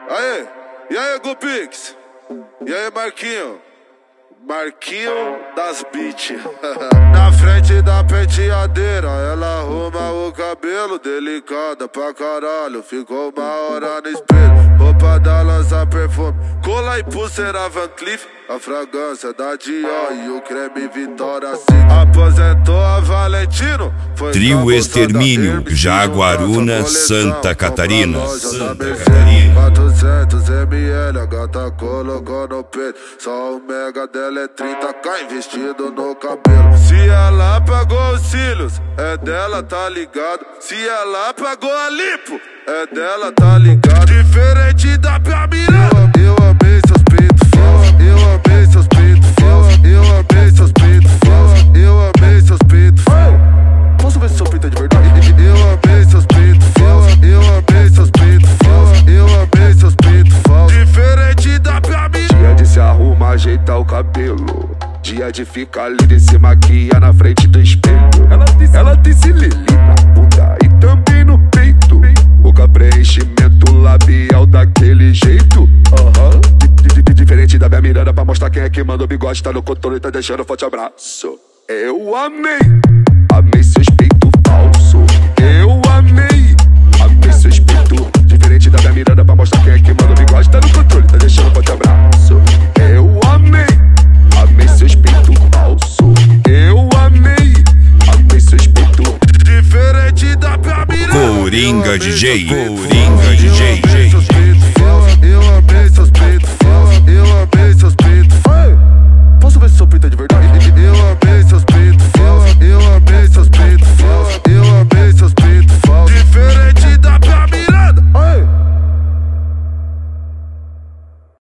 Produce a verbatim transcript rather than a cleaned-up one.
Aê, e aí, Gupix? E aí, Marquinho? Marquinho das beat. Na frente da penteadeira, ela arruma o cabelo, delicada pra caralho. Ficou uma hora no espelho, roupa da lança perfume, cola e pulseira Van Cleef, a fragrância da Dior e o creme Vitória Secret. Aposentou a Valentino, foi Trio Extermínio, Jaguaruna, Santa Catarina. Santa Catarina. quatrocentos mililitros, a gata colocou no peito. Só o mega dela é trinta k investido no cabelo. Se ela pagou os cílios, é dela, tá ligado? Se ela pagou a lipo, é dela, tá ligado? Diferente da minha mirada. Eu amei seus peitos falsos, eu amei seus peitos falsos, eu amei seus peitos falsos, eu amei seus peitos falsos. Posso ver se seu peito é de verdade? Eu amei seus peitos falsos, eu amei seus peitos falsos, eu amei seus peitos falsos. Diferente da minha mirada. Dia de se arrumar, ajeitar o cabelo, dia de ficar linda e se maquiar na frente do espelho. Ela tem, ela tem cilili na bunda e também no peito, boca preenchimento labial daquele jeito. Aham, uh-huh. Diferente da minha mirada, pra mostrar quem é que manda o bigode, tá no controle e tá deixando um forte abraço. Eu amei, amei seus peitos falsos. Eu amei, amei seus peitos